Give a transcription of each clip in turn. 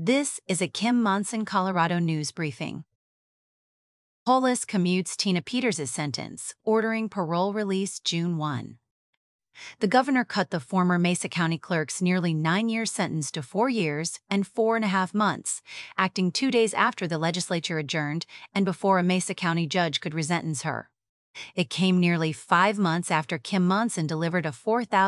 This is a Kim Monson, Colorado news briefing. Polis commutes Tina Peters' sentence, ordering parole release June 1. The governor cut the former Mesa County clerk's nearly 9-year sentence to 4 years and 4.5 months, acting 2 days after the legislature adjourned and before a Mesa County judge could resentence her. It came nearly 5 months after Kim Monson delivered a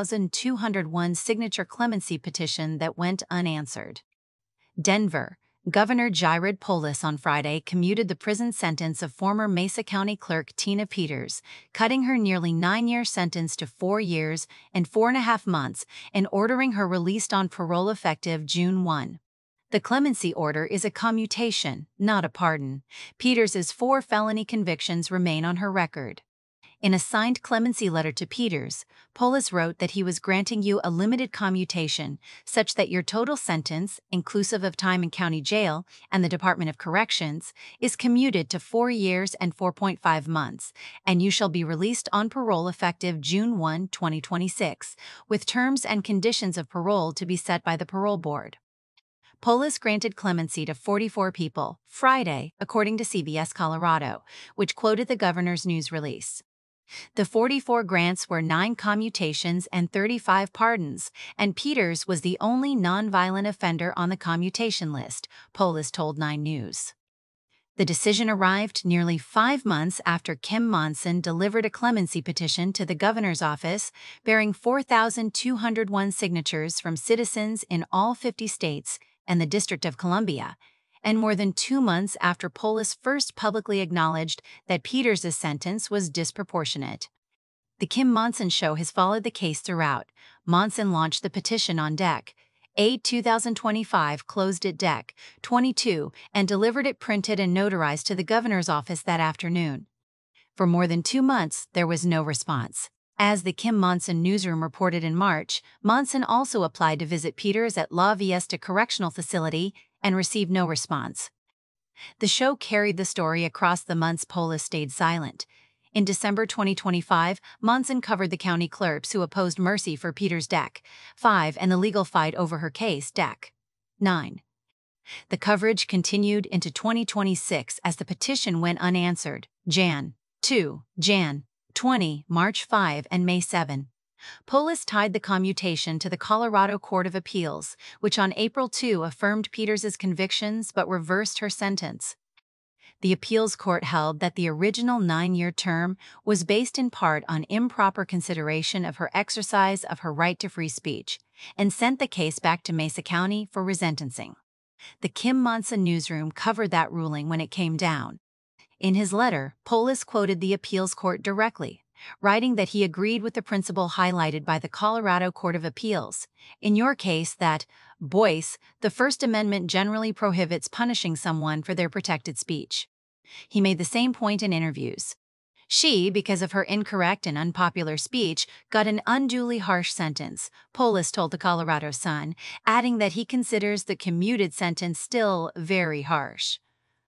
4,201 signature clemency petition that went unanswered. Denver. Governor Jared Polis on Friday commuted the prison sentence of former Mesa County Clerk Tina Peters, cutting her nearly 9-year sentence to 4 years and 4.5 months and ordering her released on parole effective June 1. The clemency order is a commutation, not a pardon. Peters' 4 felony convictions remain on her record. In a signed clemency letter to Peters, Polis wrote that he was granting you a limited commutation such that your total sentence, inclusive of time in county jail and the Department of Corrections, is commuted to 4 years and 4.5 months, and you shall be released on parole effective June 1, 2026, with terms and conditions of parole to be set by the parole board. Polis granted clemency to 44 people Friday, according to CBS Colorado, which quoted the governor's news release. The 44 grants were 9 commutations and 35 pardons, and Peters was the only nonviolent offender on the commutation list, Polis told 9 News. The decision arrived nearly 5 months after Kim Monson delivered a clemency petition to the governor's office bearing 4,201 signatures from citizens in all 50 states and the District of Columbia, and more than 2 months after Polis first publicly acknowledged that Peters' sentence was disproportionate. The Kim Monson Show has followed the case throughout. Monson launched the petition on Deck 8, 2025, closed at Deck 22, and delivered it printed and notarized to the governor's office that afternoon. For more than 2 months, there was no response. As the Kim Monson newsroom reported in March, Monson also applied to visit Peters at La Fiesta Correctional Facility and received no response. The show carried the story across the months Polis stayed silent. In December 2025, Monson covered the county clerks who opposed mercy for Peters' Deck 5 and the legal fight over her case Deck 9. The coverage continued into 2026 as the petition went unanswered. Jan. 2, Jan. 20, March 5, and May 7. Polis tied the commutation to the Colorado Court of Appeals, which on April 2 affirmed Peters' convictions but reversed her sentence. The appeals court held that the original 9-year term was based in part on improper consideration of her exercise of her right to free speech, and sent the case back to Mesa County for resentencing. The Kim Monson newsroom covered that ruling when it came down. In his letter, Polis quoted the appeals court directly, writing that he agreed with the principle highlighted by the Colorado Court of Appeals, in your case that, Boyce, the First Amendment generally prohibits punishing someone for their protected speech. He made the same point in interviews. She, because of her incorrect and unpopular speech, got an unduly harsh sentence, Polis told the Colorado Sun, adding that he considers the commuted sentence still very harsh.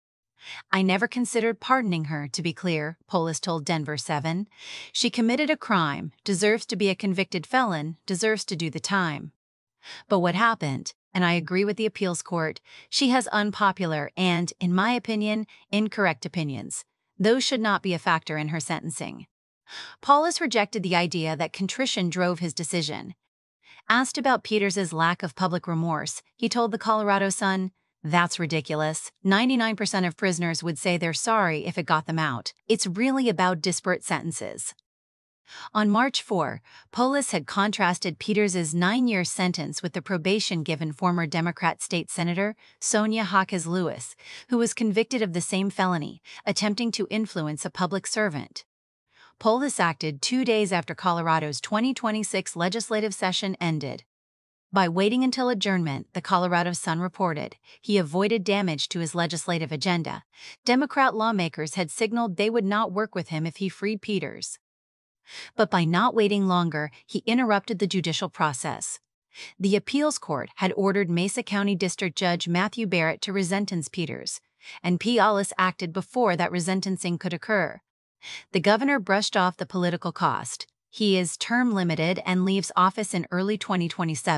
I never considered pardoning her, to be clear, Polis told Denver 7. She committed a crime, deserves to be a convicted felon, deserves to do the time. But what happened, and I agree with the appeals court, she has unpopular and, in my opinion, incorrect opinions. Those should not be a factor in her sentencing. Polis rejected the idea that contrition drove his decision. Asked about Peters' lack of public remorse, he told the Colorado Sun, "That's ridiculous. 99% of prisoners would say they're sorry if it got them out. It's really about disparate sentences." On March 4, Polis had contrasted Peters' 9-year sentence with the probation given former Democrat state senator Sonia Hawkes Lewis, who was convicted of the same felony, attempting to influence a public servant. Polis acted 2 days after Colorado's 2026 legislative session ended. By waiting until adjournment, the Colorado Sun reported, he avoided damage to his legislative agenda. Democrat lawmakers had signaled they would not work with him if he freed Peters. But by not waiting longer, he interrupted the judicial process. The appeals court had ordered Mesa County District Judge Matthew Barrett to resentence Peters, and Polis acted before that resentencing could occur. The governor brushed off the political cost. He is term limited and leaves office in early 2027.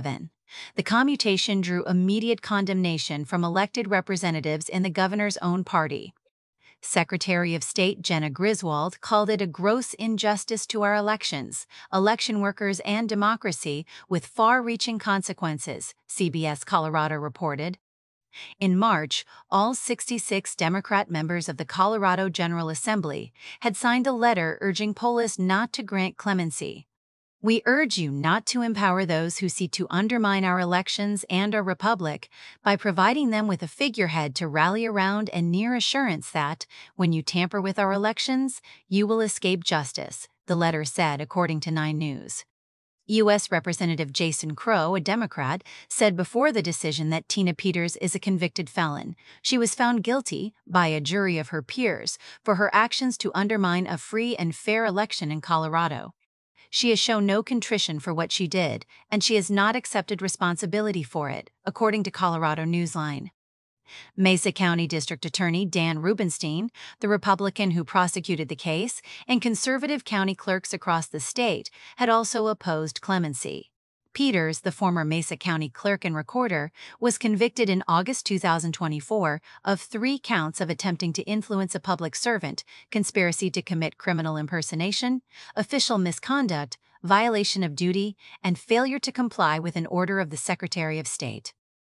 The commutation drew immediate condemnation from elected representatives in the governor's own party. Secretary of State Jenna Griswold called it a gross injustice to our elections, election workers, and democracy, with far-reaching consequences, CBS Colorado reported. In March, all 66 Democrat members of the Colorado General Assembly had signed a letter urging Polis not to grant clemency. We urge you not to empower those who seek to undermine our elections and our republic by providing them with a figurehead to rally around and near assurance that, when you tamper with our elections, you will escape justice, the letter said, according to 9 News. U.S. Representative Jason Crow, a Democrat, said before the decision that Tina Peters is a convicted felon. She was found guilty, by a jury of her peers, for her actions to undermine a free and fair election in Colorado. She has shown no contrition for what she did, and she has not accepted responsibility for it, according to Colorado Newsline. Mesa County District Attorney Dan Rubenstein, the Republican who prosecuted the case, and conservative county clerks across the state had also opposed clemency. Peters, the former Mesa County clerk and recorder, was convicted in August 2024 of 3 counts of attempting to influence a public servant, conspiracy to commit criminal impersonation, official misconduct, violation of duty, and failure to comply with an order of the Secretary of State.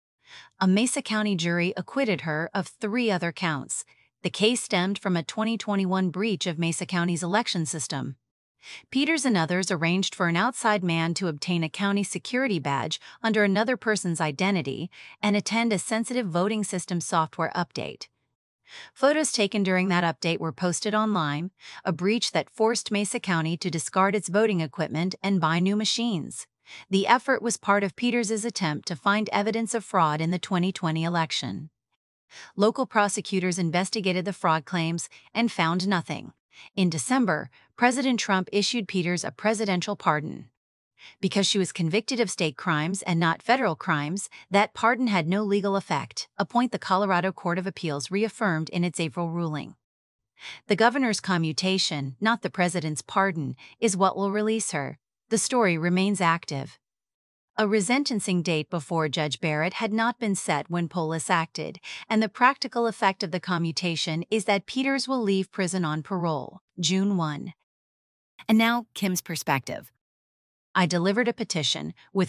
A Mesa County jury acquitted her of 3 other counts. The case stemmed from a 2021 breach of Mesa County's election system. Peters and others arranged for an outside man to obtain a county security badge under another person's identity and attend a sensitive voting system software update. Photos taken during that update were posted online, a breach that forced Mesa County to discard its voting equipment and buy new machines. The effort was part of Peters' attempt to find evidence of fraud in the 2020 election. Local prosecutors investigated the fraud claims and found nothing. In December, President Trump issued Peters a presidential pardon. Because she was convicted of state crimes and not federal crimes, that pardon had no legal effect, a point the Colorado Court of Appeals reaffirmed in its April ruling. The governor's commutation, not the president's pardon, is what will release her. The story remains active. A resentencing date before Judge Barrett had not been set when Polis acted, and the practical effect of the commutation is that Peters will leave prison on parole, June 1. And now, Kim's perspective. I delivered a petition with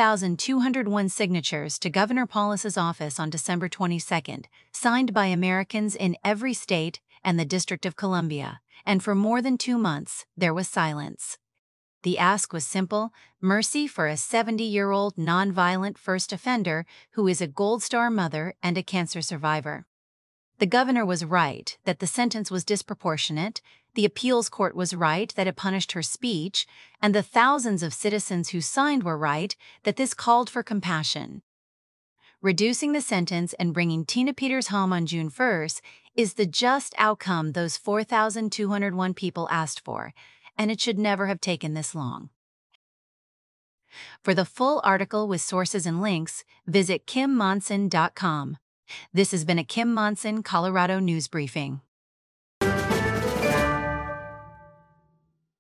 4,201 signatures to Governor Polis's office on December 22, signed by Americans in every state and the District of Columbia, and for more than 2 months, there was silence. The ask was simple: mercy for a 70-year-old nonviolent first offender who is a Gold Star mother and a cancer survivor. The governor was right that the sentence was disproportionate, the appeals court was right that it punished her speech, and the thousands of citizens who signed were right that this called for compassion. Reducing the sentence and bringing Tina Peters home on June 1 is the just outcome those 4,201 people asked for, and it should never have taken this long. For the full article with sources and links, visit KimMonson.com. This has been a Kim Monson Colorado News Briefing.